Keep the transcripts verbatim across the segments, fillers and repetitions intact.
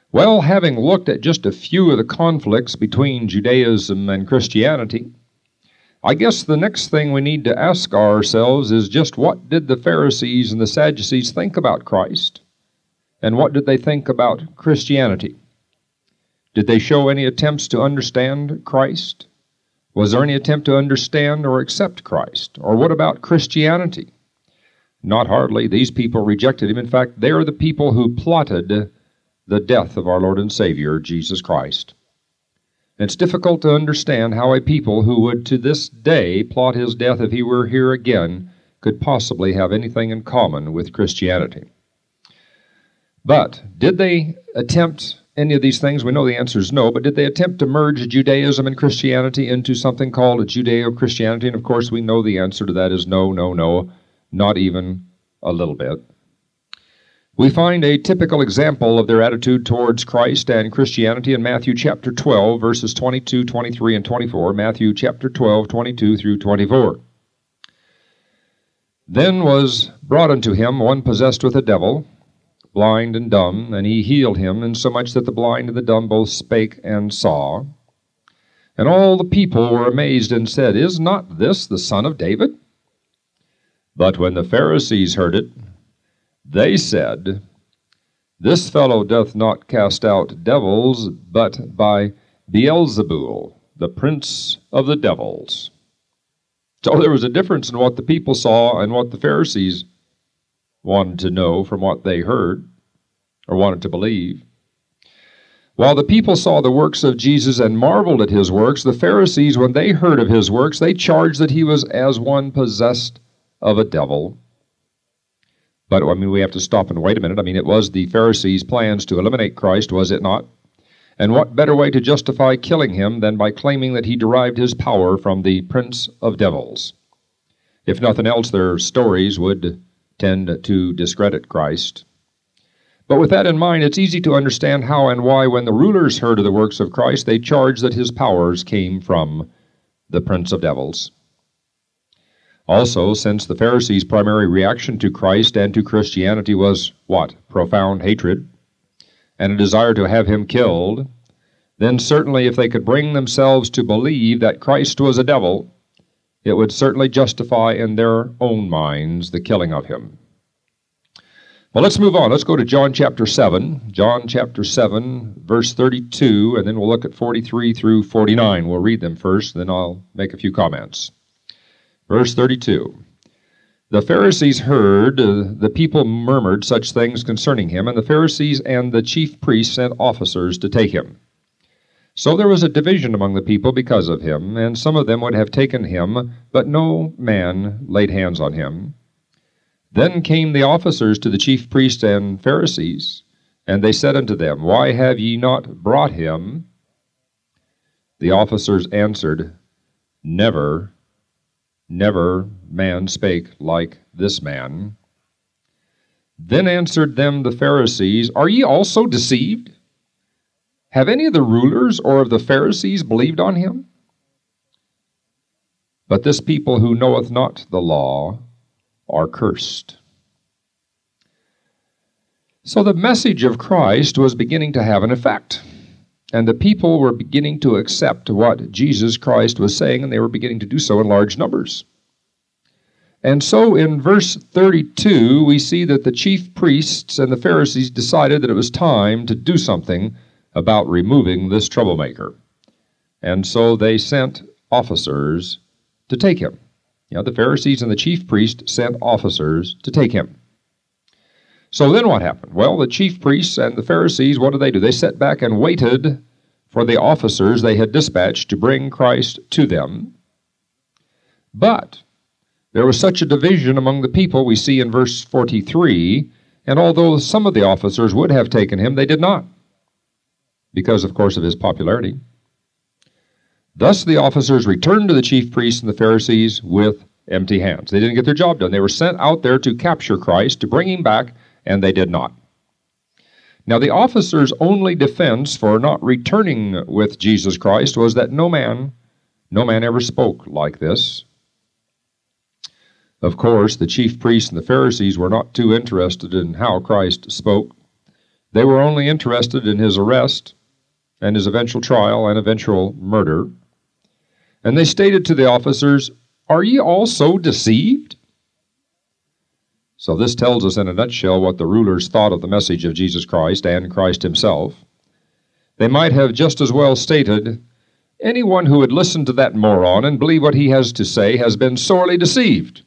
Well, having looked at just a few of the conflicts between Judaism and Christianity, I guess the next thing we need to ask ourselves is just what did the Pharisees and the Sadducees think about Christ? And what did they think about Christianity? Did they show any attempts to understand Christ? Was there any attempt to understand or accept Christ? Or what about Christianity? Not hardly. These people rejected him. In fact, they are the people who plotted the death of our Lord and Savior, Jesus Christ. It's difficult to understand how a people who would to this day plot his death if he were here again could possibly have anything in common with Christianity. But did they attempt any of these things? We know the answer is no, but did they attempt to merge Judaism and Christianity into something called Judeo-Christianity? And of course we know the answer to that is no, no, no, not even a little bit. We find a typical example of their attitude towards Christ and Christianity in Matthew chapter twelve, verses twenty-two, twenty-three, and twenty-four. Matthew chapter twelve, twenty-two through twenty-four. Then was brought unto him one possessed with a devil, blind and dumb, and he healed him, insomuch that the blind and the dumb both spake and saw. And all the people were amazed and said, Is not this the Son of David? But when the Pharisees heard it, they said, This fellow doth not cast out devils, but by Beelzebul, the prince of the devils. So there was a difference in what the people saw and what the Pharisees wanted to know from what they heard, or wanted to believe. While the people saw the works of Jesus and marveled at his works, the Pharisees, when they heard of his works, they charged that he was as one possessed of a devil. But, I mean, we have to stop and wait a minute. I mean, it was the Pharisees' plans to eliminate Christ, was it not? And what better way to justify killing him than by claiming that he derived his power from the prince of devils? If nothing else, their stories would tend to discredit Christ. But with that in mind, it's easy to understand how and why, when the rulers heard of the works of Christ, they charged that his powers came from the prince of devils. Also, since the Pharisees' primary reaction to Christ and to Christianity was what? Profound hatred and a desire to have him killed, then certainly if they could bring themselves to believe that Christ was a devil, it would certainly justify in their own minds the killing of him. Well, let's move on. Let's go to John chapter seven. John chapter seven, verse thirty-two, and then we'll look at forty-three through forty-nine. We'll read them first, then I'll make a few comments. Verse thirty-two, The Pharisees heard, uh, the people murmured such things concerning him, and the Pharisees and the chief priests sent officers to take him. So there was a division among the people because of him, and some of them would have taken him, but no man laid hands on him. Then came the officers to the chief priests and Pharisees, and they said unto them, Why have ye not brought him? The officers answered, Never Never man spake like this man. Then answered them the Pharisees, Are ye also deceived? Have any of the rulers or of the Pharisees believed on him? But this people who knoweth not the law are cursed. So the message of Christ was beginning to have an effect. And the people were beginning to accept what Jesus Christ was saying, and they were beginning to do so in large numbers. And so in verse thirty-two, we see that the chief priests and the Pharisees decided that it was time to do something about removing this troublemaker. And so they sent officers to take him. You know, the Pharisees and the chief priest sent officers to take him. So then what happened? Well, the chief priests and the Pharisees, what did they do? They sat back and waited for the officers they had dispatched to bring Christ to them. But there was such a division among the people, we see in verse forty-three, and although some of the officers would have taken him, they did not, because, of course, of his popularity. Thus the officers returned to the chief priests and the Pharisees with empty hands. They didn't get their job done. They were sent out there to capture Christ, to bring him back, and they did not. Now, the officers' only defense for not returning with Jesus Christ was that no man, no man ever spoke like this. Of course, the chief priests and the Pharisees were not too interested in how Christ spoke. They were only interested in his arrest and his eventual trial and eventual murder. And they stated to the officers, "Are ye also deceived?" So this tells us in a nutshell what the rulers thought of the message of Jesus Christ and Christ himself. They might have just as well stated, "Anyone who would listen to that moron and believe what he has to say has been sorely deceived."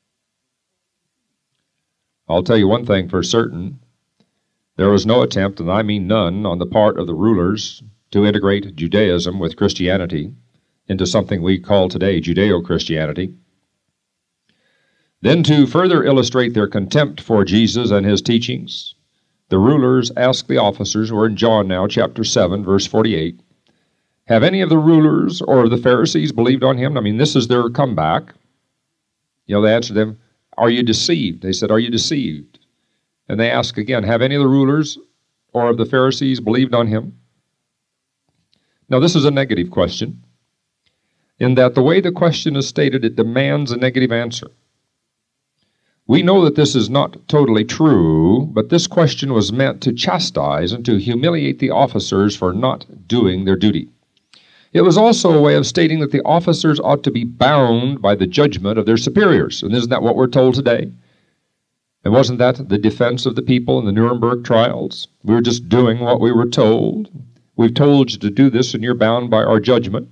I'll tell you one thing for certain. There was no attempt, and I mean none, on the part of the rulers to integrate Judaism with Christianity into something we call today Judeo-Christianity. Then, to further illustrate their contempt for Jesus and his teachings, the rulers asked the officers, we're in John now, chapter seven, verse forty-eight, "Have any of the rulers or the Pharisees believed on him?" I mean, this is their comeback. You know, they answered them, "Are you deceived?" They said, "Are you deceived?" And they ask again, "Have any of the rulers or of the Pharisees believed on him?" Now, this is a negative question, in that the way the question is stated, it demands a negative answer. We know that this is not totally true, but this question was meant to chastise and to humiliate the officers for not doing their duty. It was also a way of stating that the officers ought to be bound by the judgment of their superiors. And isn't that what we're told today? And wasn't that the defense of the people in the Nuremberg trials? We were just doing what we were told. We've told you to do this, and you're bound by our judgment.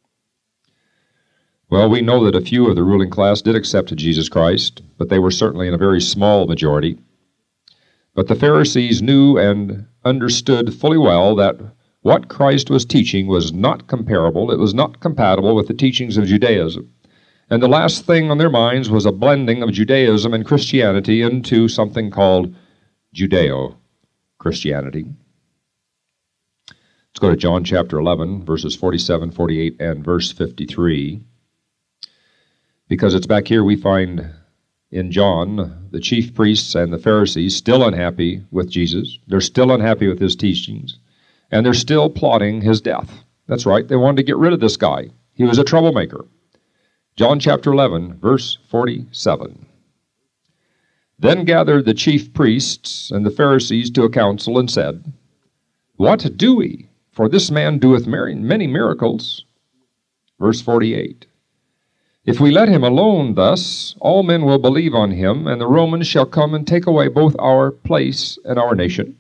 Well, we know that a few of the ruling class did accept Jesus Christ, but they were certainly in a very small majority. But the Pharisees knew and understood fully well that what Christ was teaching was not comparable, it was not compatible with the teachings of Judaism. And the last thing on their minds was a blending of Judaism and Christianity into something called Judeo-Christianity. Let's go to John chapter eleven, verses forty-seven, forty-eight, and verse fifty-three. Because it's back here we find in John the chief priests and the Pharisees still unhappy with Jesus. They're still unhappy with his teachings. And they're still plotting his death. That's right, they wanted to get rid of this guy. He was a troublemaker. John chapter eleven, verse forty-seven. Then gathered the chief priests and the Pharisees to a council and said, "What do we? For this man doeth many miracles." Verse forty-eight. "If we let him alone thus, all men will believe on him, and the Romans shall come and take away both our place and our nation."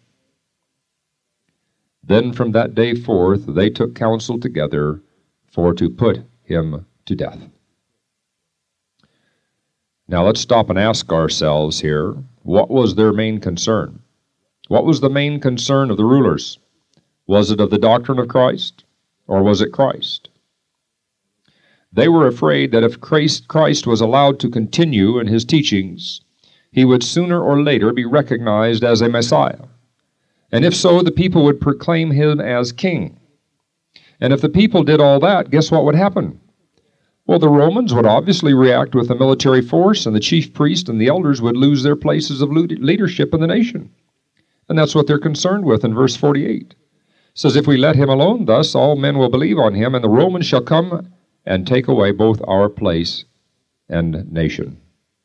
Then from that day forth they took counsel together for to put him to death. Now let's stop and ask ourselves here, what was their main concern? What was the main concern of the rulers? Was it of the doctrine of Christ, or was it Christ? They were afraid that if Christ was allowed to continue in his teachings, he would sooner or later be recognized as a Messiah. And if so, the people would proclaim him as king. And if the people did all that, guess what would happen? Well, the Romans would obviously react with a military force, and the chief priest and the elders would lose their places of leadership in the nation. And that's what they're concerned with in verse forty-eight. It says, "If we let him alone thus, all men will believe on him, and the Romans shall come and take away both our place and nation."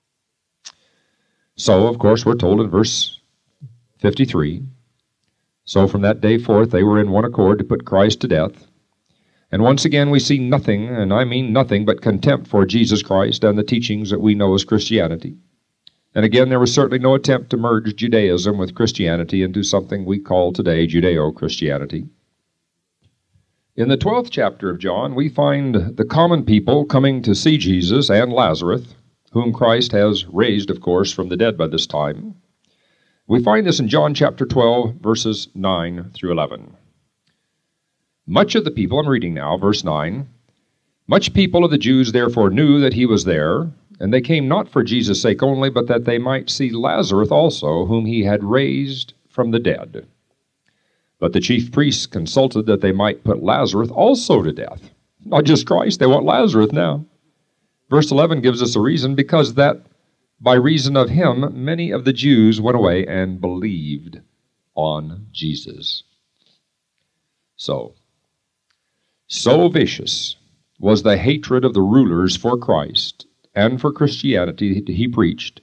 So, of course, we're told in verse fifty-three, "So from that day forth they were in one accord to put Christ to death." And once again we see nothing, and I mean nothing, but contempt for Jesus Christ and the teachings that we know as Christianity. And again, there was certainly no attempt to merge Judaism with Christianity into something we call today Judeo-Christianity. In the twelfth chapter of John, we find the common people coming to see Jesus and Lazarus, whom Christ has raised, of course, from the dead by this time. We find this in John chapter twelve, verses nine through eleven. Much of the people, I'm reading now, verse nine, "Much people of the Jews therefore knew that he was there, and they came not for Jesus' sake only, but that they might see Lazarus also, whom he had raised from the dead. But the chief priests consulted that they might put Lazarus also to death." Not just Christ, they want Lazarus now. Verse eleven gives us a reason, because that by reason of him many of the Jews went away and believed on Jesus. So, so vicious was the hatred of the rulers for Christ and for Christianity he preached,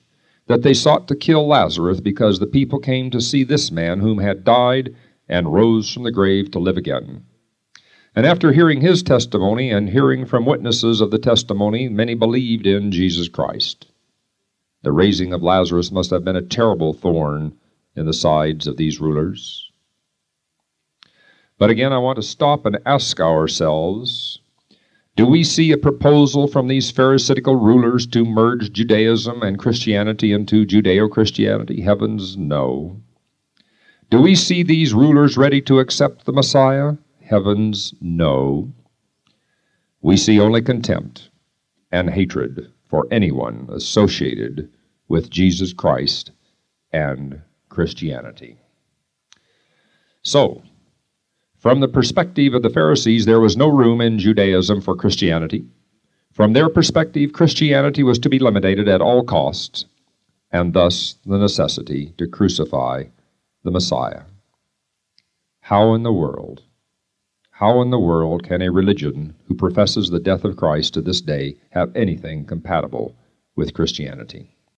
that they sought to kill Lazarus because the people came to see this man whom had died and rose from the grave to live again. And after hearing his testimony and hearing from witnesses of the testimony, many believed in Jesus Christ. The raising of Lazarus must have been a terrible thorn in the sides of these rulers. But again, I want to stop and ask ourselves, do we see a proposal from these Pharisaical rulers to merge Judaism and Christianity into Judeo-Christianity? Heavens, no. Do we see these rulers ready to accept the Messiah? Heavens, no. We see only contempt and hatred for anyone associated with Jesus Christ and Christianity. So, from the perspective of the Pharisees, there was no room in Judaism for Christianity. From their perspective, Christianity was to be eliminated at all costs, and thus the necessity to crucify the Messiah. How in the world, how in the world can a religion who professes the death of Christ to this day have anything compatible with Christianity?